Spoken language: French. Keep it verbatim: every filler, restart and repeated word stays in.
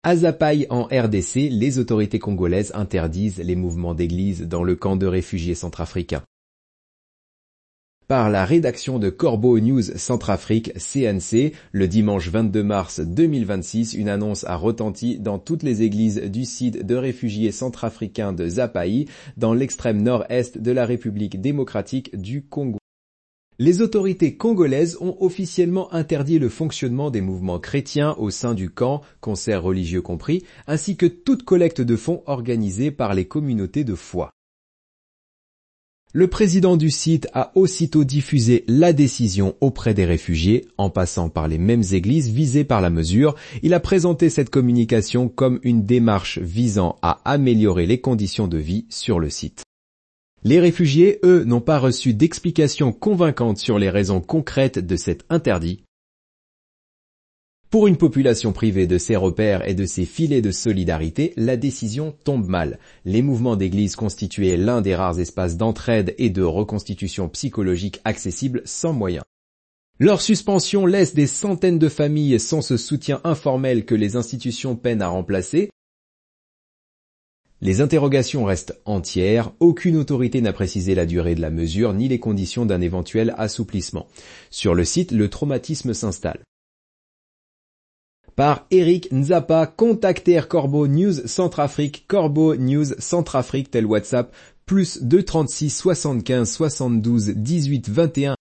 À Zapaï en R D C, les autorités congolaises interdisent les mouvements d'église dans le camp de réfugiés centrafricains. Par la rédaction de Corbeau News Centrafrique C N C, le dimanche vingt-deux mars deux mille vingt-six, une annonce a retenti dans toutes les églises du site de réfugiés centrafricains de Zapaï, dans l'extrême nord-est de la République démocratique du Congo. Les autorités congolaises ont officiellement interdit le fonctionnement des mouvements chrétiens au sein du camp, concerts religieux compris, ainsi que toute collecte de fonds organisée par les communautés de foi. Le président du site a aussitôt diffusé la décision auprès des réfugiés, en passant par les mêmes églises visées par la mesure. Il a présenté cette communication comme une démarche visant à améliorer les conditions de vie sur le site. Les réfugiés, eux, n'ont pas reçu d'explications convaincantes sur les raisons concrètes de cet interdit. Pour une population privée de ses repères et de ses filets de solidarité, la décision tombe mal. Les mouvements d'église constituaient l'un des rares espaces d'entraide et de reconstitution psychologique accessibles sans moyens. Leur suspension laisse des centaines de familles sans ce soutien informel que les institutions peinent à remplacer. Les interrogations restent entières, aucune autorité n'a précisé la durée de la mesure ni les conditions d'un éventuel assouplissement. Sur le site, le traumatisme s'installe. Par Eric Nzapa, contacter Corbeau News Centrafrique, Corbeau News Centrafrique, tel WhatsApp, plus deux trente-six soixante-quinze soixante-douze dix-huit vingt et un.